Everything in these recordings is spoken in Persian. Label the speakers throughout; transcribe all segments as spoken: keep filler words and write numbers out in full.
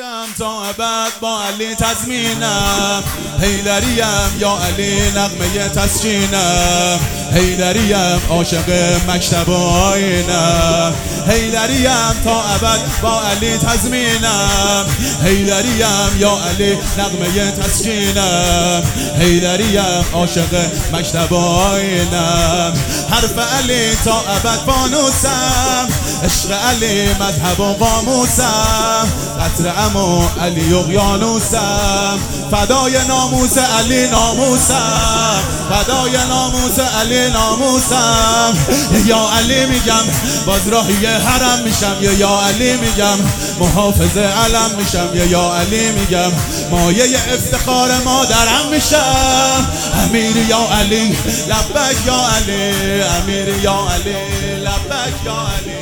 Speaker 1: تا ابد با علی تضمینم، حیدریم یا علی نغمه تسکینم، حیدریم عاشق مکتب و آینم، حیدریم تا ابد با علی تضمینم، حیدریم یا علی نغمه تسکینم، حیدریم عاشق مکتب و آینم، حرف علی تا ابد فانوسم، عشق علی مذهب و قاموسم، قطر عمو علی اقیانوسم، فدای ناموس علی ناموسم، فدای ناموس علی ناموسم، یا علی میگم باز راهی حرم میشم، یا یا علی میگم محافظ علم میشم، یا یا علی میگم مایه افتخار مادرم میشم، امیر یا علی لبک یا علی، امیر یا علی لبک یا علی،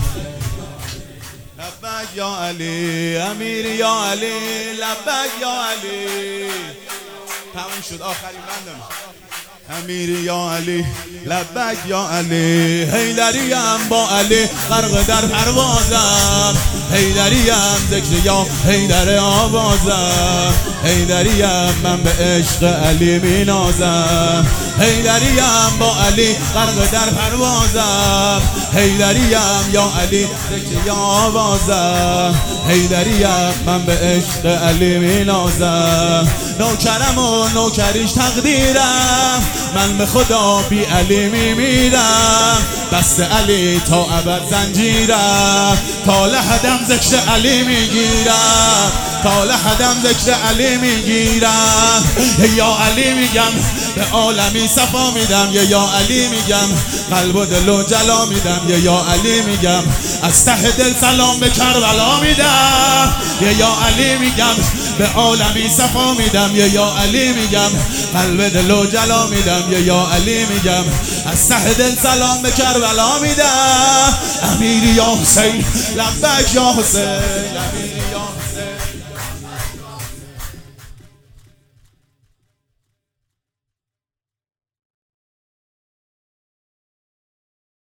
Speaker 1: لبک یا علی، امیر یا علی لبک یا علی. تموم شد آخرین بندم. امیر یا علی لبک یا علی، حیدریم با علی غرق در پروازم، حیدریم ذکر یا حیدر آوازم، حیدریم من به عشق علی می نازم، حیدریم با علی غرق در پروازم، حیدریم یا علی ذکر یا آوازم، حیدریم من به عشق علی می نازم، نوکرم و نوکریش تقدیرم، من به خدا بی علی می میرم، دست علی تا ابد زنجیرم، تا لحدم ذکر علی میگیرم، تا لحدم ذکر علی میگیرم، یا علی میگم به عالمی صفا میدم، یا یا علی میگم قلب و دل و جلا میدم، یا یا علی میگم از ته دل سلام به کربلا میدم، یا یا علی میگم به عالمی صفا میدم، یا یا علی میگم قلب دل و جلا میدم، یا یا علی میگم از ته دل سلام به کربلا میدم، امیر یا حسین لبک یا حسین، امیر یا حسین.